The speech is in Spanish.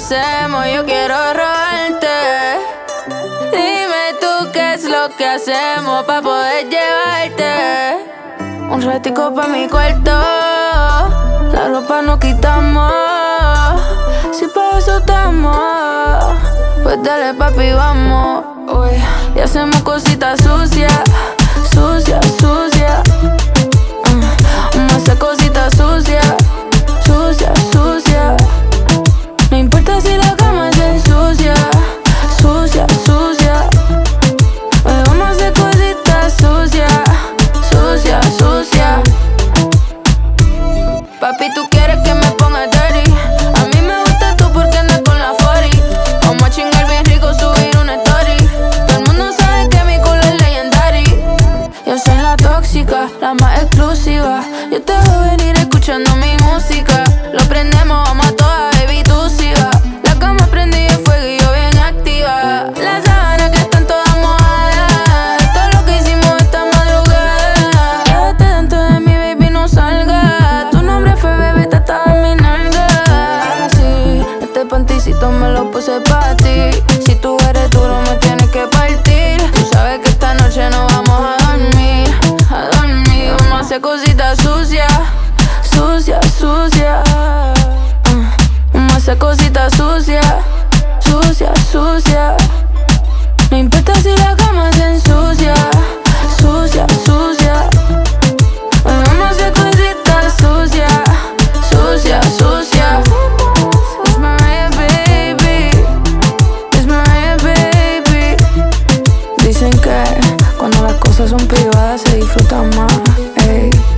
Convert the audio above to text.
hacemos, yo quiero robarte. Dime tú qué es lo que hacemos pa' poder llevarte. Un ratico pa' mi cuarto, la ropa no quitamos. Si pa' eso estamos, pues dale papi, vamos. Uy, y hacemos cositas sucias, sucias, sucias. Vamos a hacer cositas sucias, sucias, sucias. No importa si la cama se ensucia, sucia, sucia. Hoy vamos a hacer cositas sucias, sucias, sucias. Papi, tú quieres que me ponga dirty. A mí me gusta tú porque andas con la 40. Vamos a chingar bien rico, subir una story. Todo el mundo sabe que mi culo es legendary. Yo soy la tóxica, la más exclusiva. Yo te voy a venir escuchando mi música. Lo prendemos, vamos a toda, baby, tú sí vas. La cama prendida de fuego y yo bien activa. Las sábanas que están todas mojadas. Todo lo que hicimos esta madrugada. Quédate dentro de mi baby, no salga. Tu nombre fue bebé, estaba en mi nalga. Sí, este panticito me lo puse pa' ti. Si tú eres duro me tienes que partir. Tú sabes que esta noche no vamos a dormir, a dormir. Vamos a hacer cositas sucias, sucias, sucias. Vamos a hacer cositas sucias, sucias, sucias. No importa si la cama se ensucia, sucia, sucia. Hoy vamos a hacer cositas sucias, sucias, sucias. It's Mariah, baby. It's Mariah, baby. Dicen que cuando las cosas son privadas se disfrutan más, ey.